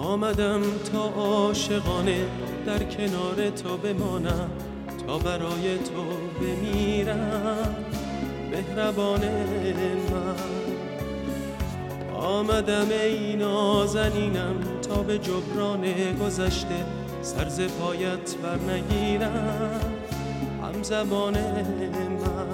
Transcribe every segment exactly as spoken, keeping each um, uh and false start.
آمدم تا عاشقانه در کنار تو بمانم، تا برای تو بمیرم مهربان من. آمدم ای نازنینم تا به جبران گذشته سر ز پایت بر نگیرم همزبان من.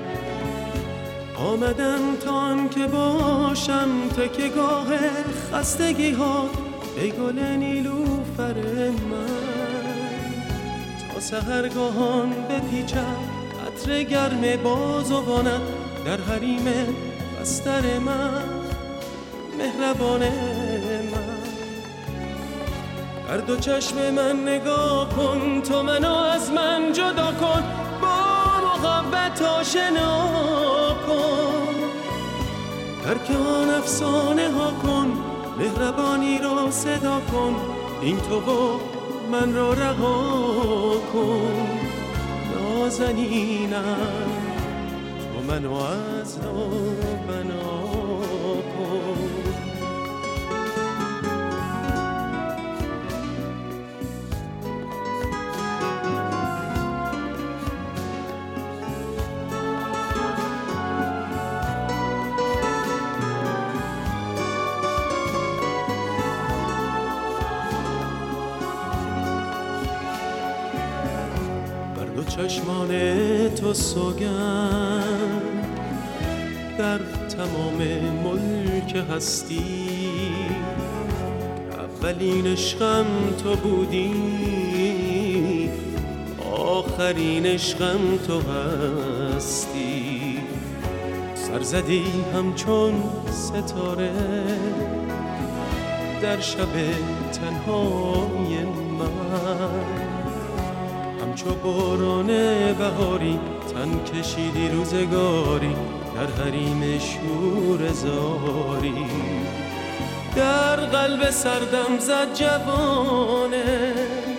آمدم تا آن که باشم تکیه گاه خستگی ها ای گل نیلوفر من. تا سحرگاهان بپیچم عطر گرم بازوانت در حریم بستر من مهربان من. در دو چشم من نگاه کن، تو منو از من جدا کن، با محبت آشنا کن. ترک آن افسانه ها کن، مهربانی را صدا کن، این تو و من را رها کن. نازنینم تو منو از نو بنا کن. دو چشمان تو سوگند در تمام ملک هستی، اولین عشقم تو بودی، آخرین عشقم تو هستی. سر زدی همچون ستاره در شب تنهای من، همچو باران بهاری تن کشیدی روزگاری در حریم شور زاری. در قلب سردم زد جوانه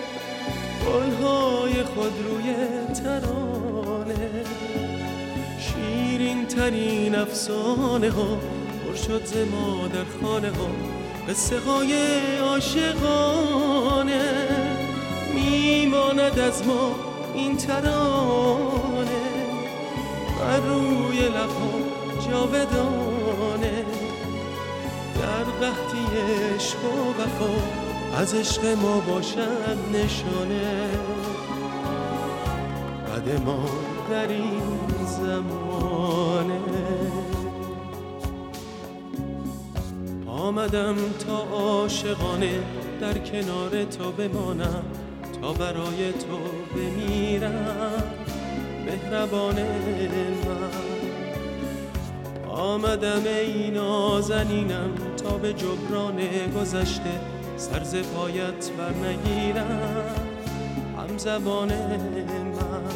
گلهای خود روی ترانه، شیرین ترین افسانه ها پر شد ز ما در خانه ها، قصه های عاشقانه میماند از ما این ترانه بر روی لبها جاودانه. در قحطی عشق و وفا از عشق ما باشد نشانه، قد ما در این زمانه. آمدم تا عاشقانه در کنار تو بمانم، تا برای تو بمیرم مهربان من. آمدم ای نازنینم تا به جبران گذشته سر ز پایت بر نگیرم همزبان من.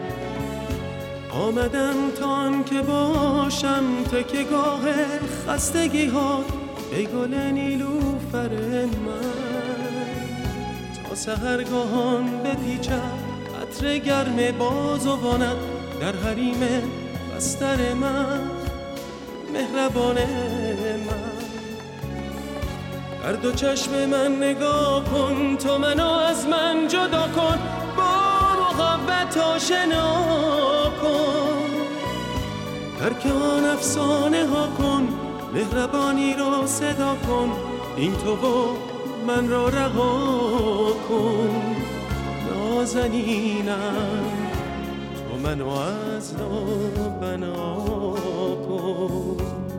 آمدم تا آن که باشم تکیه گاه خستگی ها ای گل نیلوفر من. تا سحرگاهان بپیچم عطر گرم بازوانت در حریم بستر من مهربان من. در دو چشم من نگاه کن، تو منو از من جدا کن، با محبت آشنا کن. ترک آن افسانه ها کن، مهربانی را صدا کن، این تو و من را رها کن. نازنینم تو منو از نو بنا کن.